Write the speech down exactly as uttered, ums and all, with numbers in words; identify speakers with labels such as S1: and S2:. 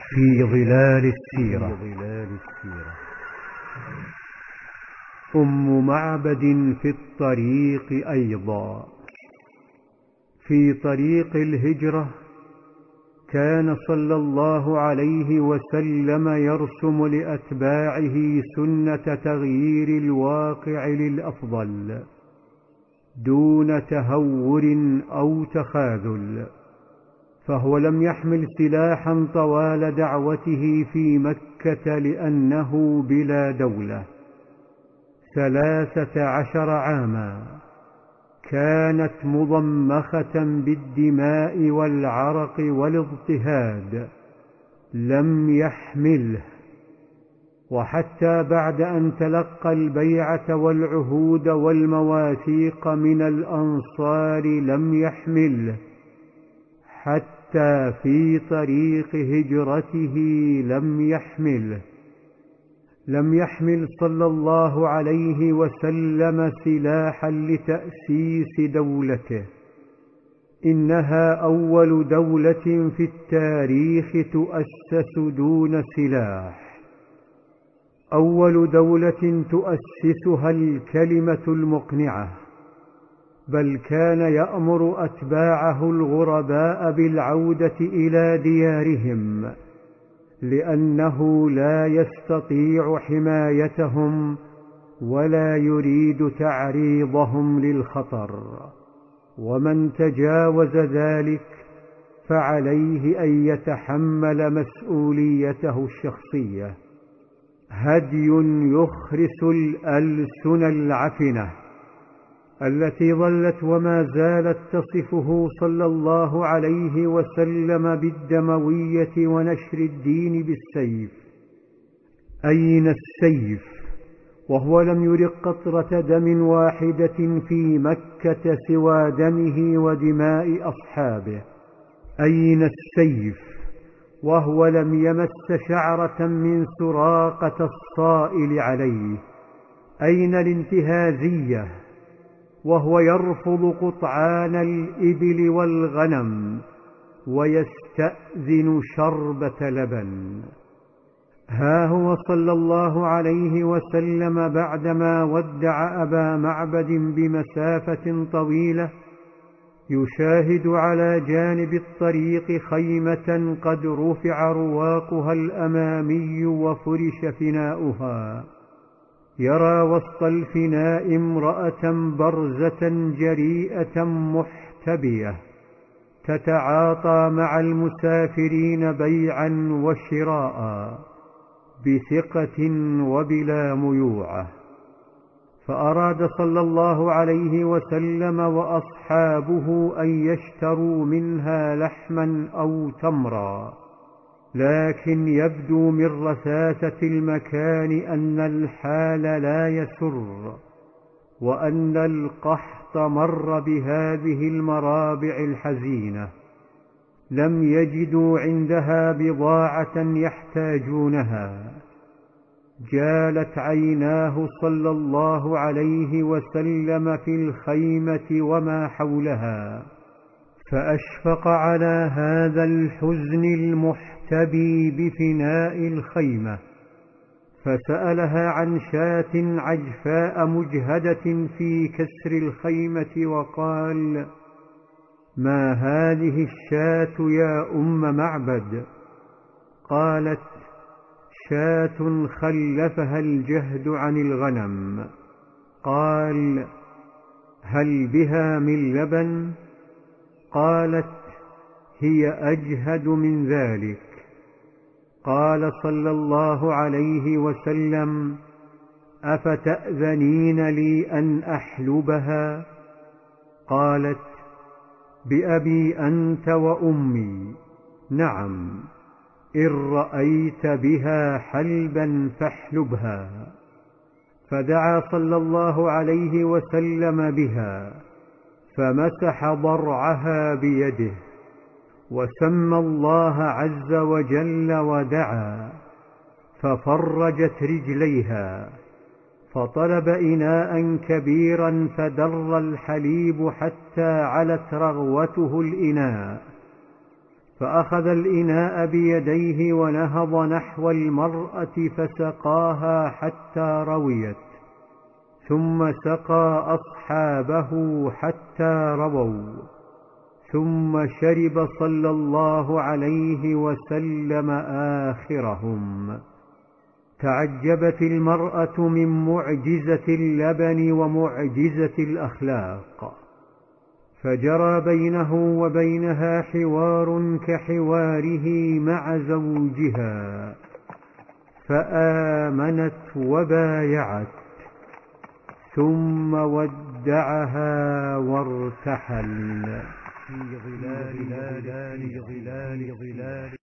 S1: في ظلال السيرة. أم معبد في الطريق أيضا. في طريق الهجرة كان صلى الله عليه وسلم يرسم لأتباعه سنة تغيير الواقع للأفضل دون تهور أو تخاذل، فهو لم يحمل سلاحا طوال دعوته في مكة لأنه بلا دولة. ثلاثة عشر عاما كانت مضمخة بالدماء والعرق والاضطهاد، لم يحمله، وحتى بعد أن تلقى البيعة والعهود والمواثيق من الأنصار لم يحمله، حتى في طريق هجرته لم يحمله. لم يحمل صلى الله عليه وسلم سلاحا لتأسيس دولته، إنها أول دولة في التاريخ تؤسس دون سلاح، أول دولة تؤسسها الكلمة المقنعة، بل كان يأمر أتباعه الغرباء بالعودة إلى ديارهم، لأنه لا يستطيع حمايتهم ولا يريد تعريضهم للخطر، ومن تجاوز ذلك فعليه أن يتحمل مسؤوليته الشخصية. هدي يخرس الألسن العفنة التي ظلت وما زالت تصفه صلى الله عليه وسلم بالدموية ونشر الدين بالسيف. أين السيف وهو لم يرق قطرة دم واحدة في مكة سوى دمه ودماء أصحابه؟ أين السيف وهو لم يمس شعرة من سراقة الصائل عليه؟ أين الانتهازية وهو يرفض قطعان الإبل والغنم ويستأذن شربة لبن؟ ها هو صلى الله عليه وسلم بعدما ودع أبا معبد بمسافة طويلة يشاهد على جانب الطريق خيمة قد رفع رواقها الأمامي وفرش فناؤها، يرى وسط الفناء امرأة برزة جريئة محتبية تتعاطى مع المسافرين بيعا وشراء بثقة وبلا ميوعة. فأراد صلى الله عليه وسلم وأصحابه أن يشتروا منها لحما أو تمرا، لكن يبدو من رثاثة المكان أن الحال لا يسر، وأن القحط مر بهذه المرابع الحزينة، لم يجدوا عندها بضاعة يحتاجونها. جالت عيناه صلى الله عليه وسلم في الخيمة وما حولها، فأشفق على هذا الحزن المحتبي بفناء الخيمة، فسألها عن شاة عجفاء مجهدة في كسر الخيمة وقال: ما هذه الشاة يا أم معبد؟ قالت: شاة خلفها الجهد عن الغنم. قال: هل بها من لبن؟ قالت: هي أجهد من ذلك. قال صلى الله عليه وسلم: أفتأذنين لي أن أحلبها؟ قالت: بأبي أنت وأمي، نعم، إن رأيت بها حلبا فاحلبها. فدعا صلى الله عليه وسلم بها، فمسح ضرعها بيده وسمى الله عز وجل ودعا، ففرجت رجليها، فطلب إناء كبيرا فدر الحليب حتى علت رغوته الإناء، فأخذ الإناء بيديه ونهض نحو المرأة فسقاها حتى رويت، ثم سقى أصحابه حتى رووا، ثم شرب صلى الله عليه وسلم آخرهم. تعجبت المرأة من معجزة اللبن ومعجزة الأخلاق، فجرى بينه وبينها حوار كحواره مع زوجها، فآمنت وبايعت، ثم ودعها وارتحل في ظلال ظلال ظلال ظلال